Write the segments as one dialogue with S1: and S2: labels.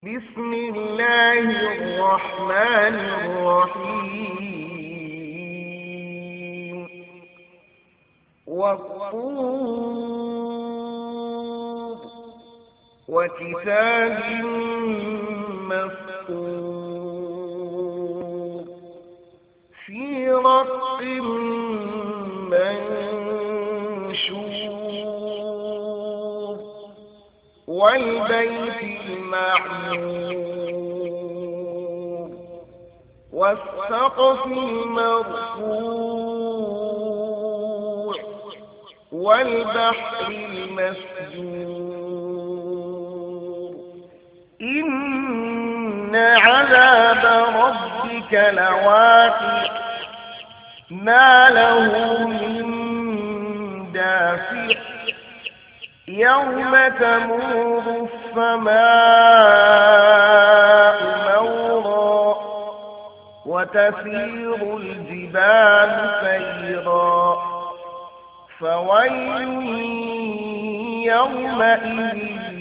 S1: بسم الله الرحمن الرحيم والطور وكتاب مسطور في رق منشور والبيت المعمور والسقف المرفوع والبحر المسجور إن عذاب ربك لواقع ما له من دافع يوم تمور السماء مورا وتسير الجبال سيرا فويل يومئذ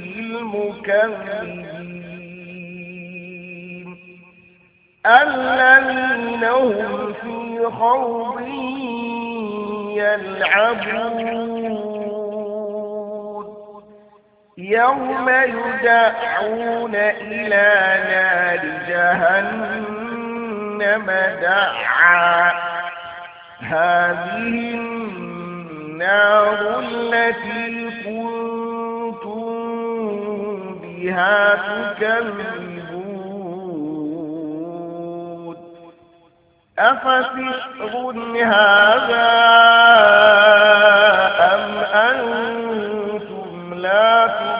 S1: للمكذبين الذين هم في خوض يلعبون يوم يدعون إلى نار جهنم دعا هذه النار التي كنتم بها تكذبون أفسحر هذا أم أنتم لا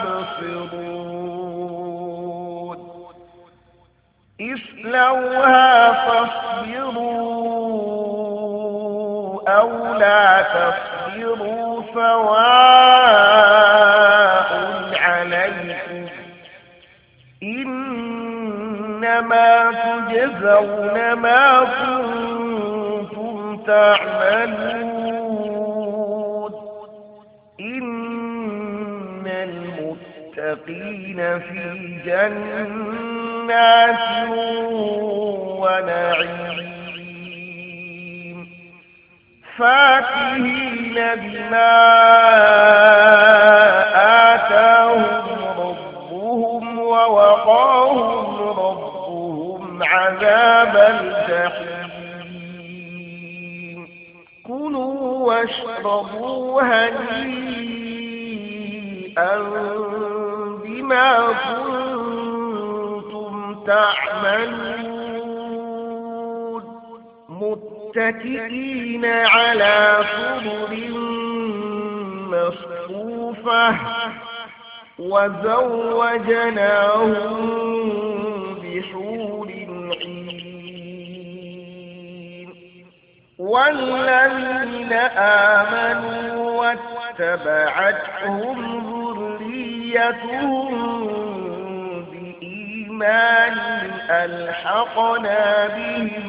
S1: تبصرون اصلوها فاصبروا أو لا تصبروا سواء عليكم إنما تجزون ما كنتم تعملون إن المتقين في جنات ونعيم فاكهين بما آتاهم ربهم ووقاهم ربهم عذاب الجحيم كلوا واشربوا هنيئا بما كنتم تعملون متكئين على سرر مصفوفة وزوجناهم بحور عين والذين آمنوا واتبعتهم ذريتهم بإيمان ألحقنا بهم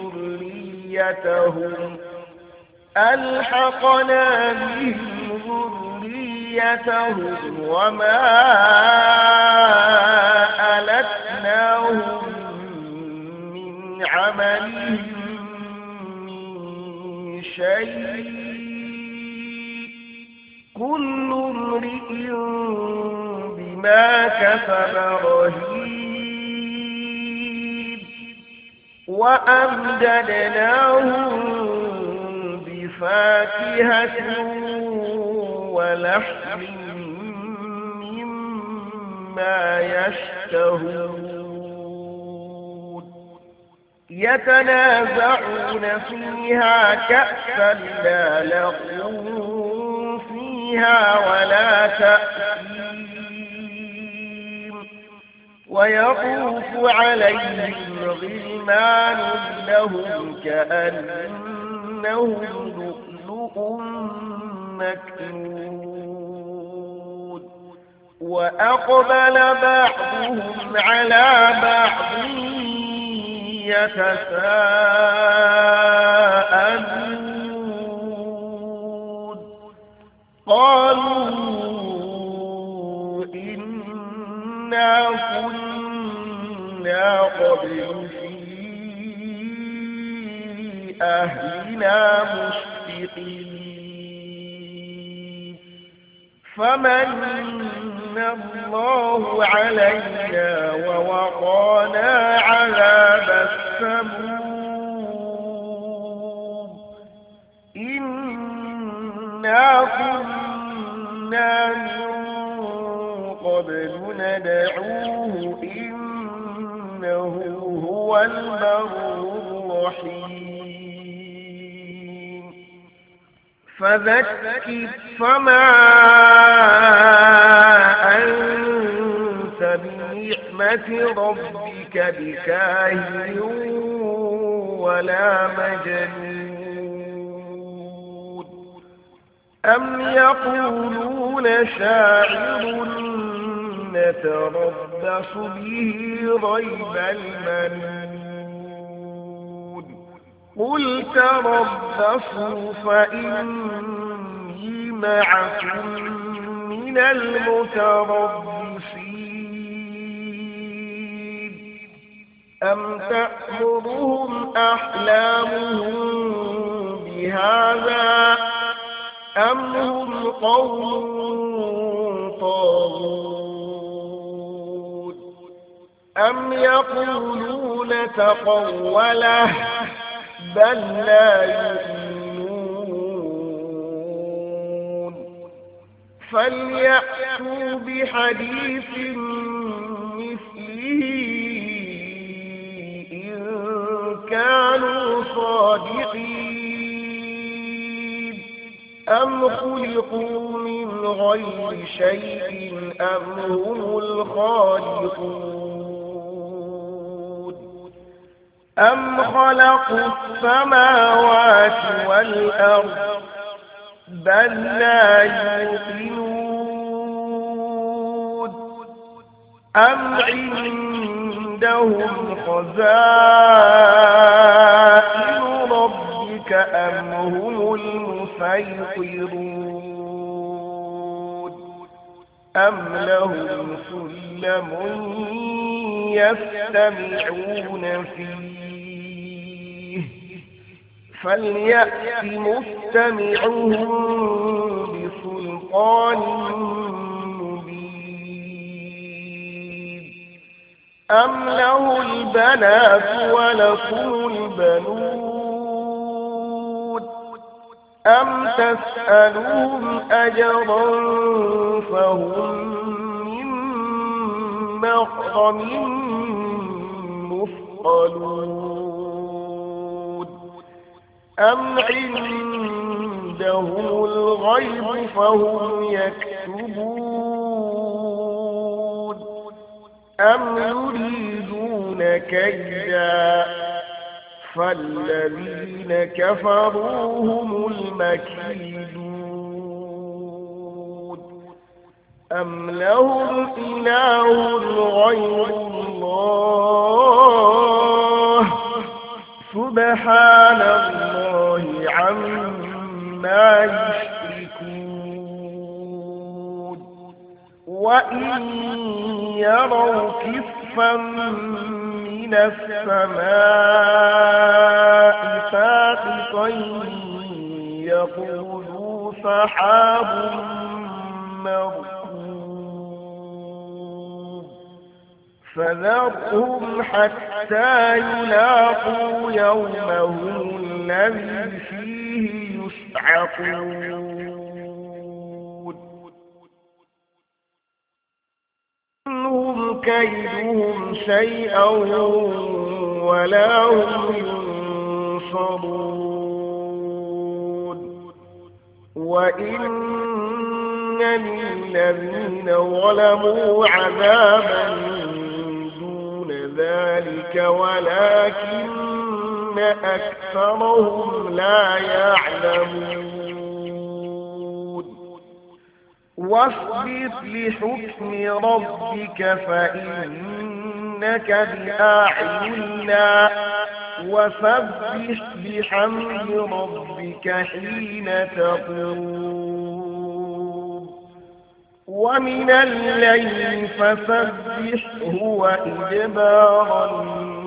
S1: ذريتهم وما ألتناهم من عملهم من شيء كل امرئ بما كسب رهين وأمددناهم بفاكهة ولحم مما يشتهون يتنازعون فيها كأسا لا لغو فيها ولا تأثيم ويطوف عليهم غلمان لهم كأنهم لؤلؤ مكنون وأقبل بعضهم على بعض يتساءلون قالوا إنا كنا قبل في أهلنا مشفقين فمن الله علينا ووقانا عذاب السموم إنا كنا من قبل ندعوه إنه هو البر الرحيم فذكر فما أنت بنعمة ربك بكاهن ولا مجنون أم يقولون شاعر نتربص به ريب المنون قل تربصوا فإني معكم من المتربصين أم تأمرهم أحلامهم بهذا أم هم قوم طاغون أم يقولون تقوله بل لا يؤمنون فليأتوا بحديث مثله إن كانوا صادقين أم خلقوا من غير شيء أم هم الخالقون أم خلقوا السماوات والأرض بل لا يوقنون أم عندهم خزائن ربك أم هم المسيطرون أم لهم سلم يستمعون فيه فليأت مستمعهم بسلطان مبين أم له البنات ولكم البنون أم تسألهم أجرا فهم من مغرم مثقلون أم عندهم الغيب فهم يكتبون أم يريدون كيدا فالذين كفروا هم المكيدون أم لهم إله غير الله سبحان الله عما يشركون وإن يروا كسفا من السماء ساقطا يقولوا سحاب مركوم فذرهم حتى يلاقوا يومهم الذي فيه يصعقون إنهم كيدهم شيئا ولا هم ينصرون وإن للذين ظلموا عذابا دون ذلك ولكن أكثرهم لا يعلمون واصبر لحكم ربك فإنك بأعيننا وسبح بحمد ربك حين تقوم ومن الليل فسبحه وإدبار النجوم